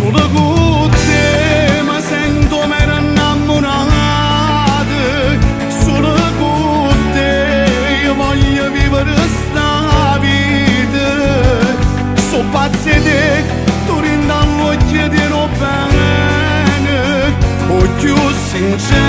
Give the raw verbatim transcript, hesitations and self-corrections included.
Solo con te mi sento meno innamorato, solo con te io voglio vivere sta vita. So pazzo di te, tu rinda l'occhio di no bene, occhio sincero.